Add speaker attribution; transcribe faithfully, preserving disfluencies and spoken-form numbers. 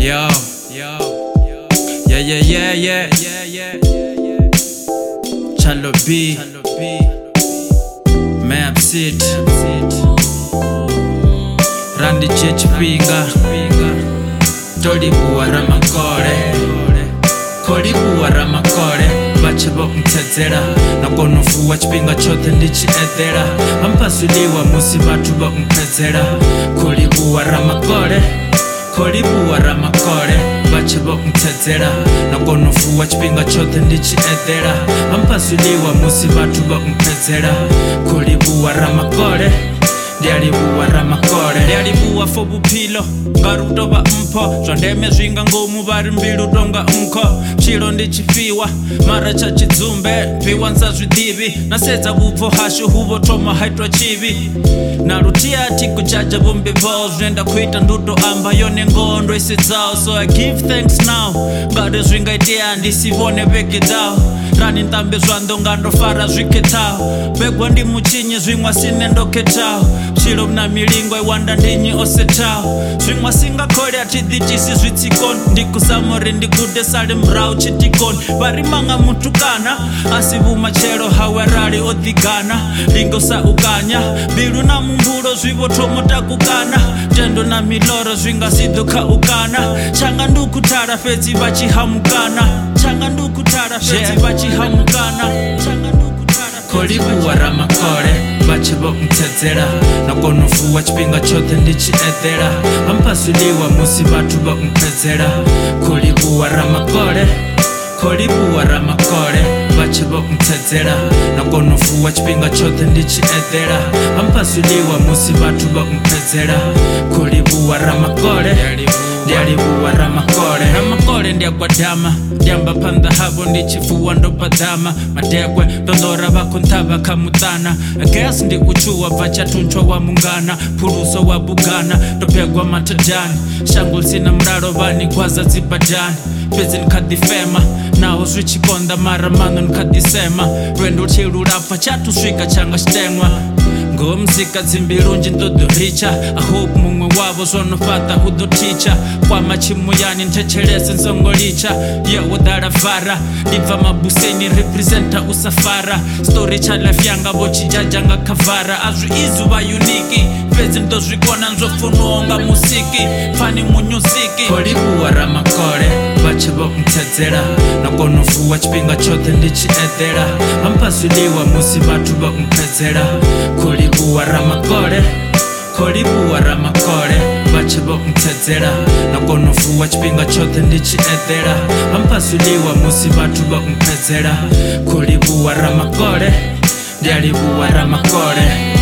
Speaker 1: Yo, yo, yeah, yeah, yeah, yeah, yeah, yeah. Chalo B, Map Sit, Randy Chich Pinga, Tolibu Aramakore, Kolibu Aramakore, Bachabo Mtezera, Nakonofu Wachpinga Chote Ndichi Edera, Ampasuliwa Musibatu Ba Mpezera, Kolibu Aramakore, Kolibu Aramakore, Bachabo Mtezera, Nakonofu Wachpinga Chote Ndichi Edera, Ampasuliwa Musibatu Ba Mpezera, Kolibu Aramakore, Diaribu Aramakore, Diaribu Afobu Pilo, Garuto Ba Mpo, Jondeme Zwinga Ngomu Bari Mbilu Donga Mko, Chilo Ndichifiwa, Mara Chachizumbe, Piwanza Zwidibi, Naseza Bufo Hashu Hubo Toma Hydro Chibi, Narutia Tiku Jaja Bumbi Balls, Renda Kuita Nduto Amba Yone Ngondo Isizao, so I give thanks now, God is Ringa Idea and Isivone Bekidao, Rani Ntambe Zwando Ngando Fara Zwiketao, Begwandi Muchinye Zwingwa Sinendo Ketao, Chilo na milingo iwanda ndinyi osetao Swingwa singa kore atidhitisi zwitikon Ndiku samori ndikude sali mrao chitikon Barimanga mutukana Asibu machero hawerari odhigana Lingo sa ukanya Bilu na mumbulo zwibo tomota kukana Jendo na miloro zwinga siduka ukana Changa nduku tara fezi bachi hamukana Changa nduku tara fezi bachi hamukana Changa nduku tara Kolibu Aramakore, Bachabo Mtezera, Nakonofu Wachpinga Chote Ndichi Edera, Ampasuliwa Musibatu Ba Mpezera, Kolibu Aramakore, Kolibu Aramakore, Bachabo Mtezera, Nakonofu Wachpinga Chote Ndichi Edera, Ampasuliwa Musibatu Ba Mpezera, Kolibu Aramakore, Diaribu Aramakore, Ramakore ndia kwa dama, Diamba panda habo ndichifuwa ndo padama, Madegwe dondora bakontaba kamutana, Agas ndi uchuwa vacha tunchwa wa mungana, Puruso wa bugana, Dopegwa matajani, Shangul sina mraro bani gwaza zibadani, Pezi nkadifema, Nao zwichi konda maramano nkadisema, Rendo chiru rafa chatu swika changa shtengwa, Ngo mzika zimbirunji ndodo richa, I hope mungwe wabo zono fata hudo ticha, Kwa machimu yani ntechelese nzongo licha, Yewo dara vara, Diva mabuseni representa usafara, Story cha life yanga bochi jajanga kavara, Azru izu wa uniki, Fezi ndozwi kona nzofunuonga musiki, Fani munyuziki, Kolibu Aramakore, Bachabo Mtezera, Nakonofu Wachpinga Chote Ndichi Edera, Ampasuliwa Musibatu Ba Mpezera, Kolibu Aramakore, Kolibu Aramakore, Bachabo Mtezera, Nakonofu Wachpinga Chote Ndichi Edera, Ampasuliwa Musibatu Ba Mpezera, Kolibu Aramakore, Diaribu Aramakore.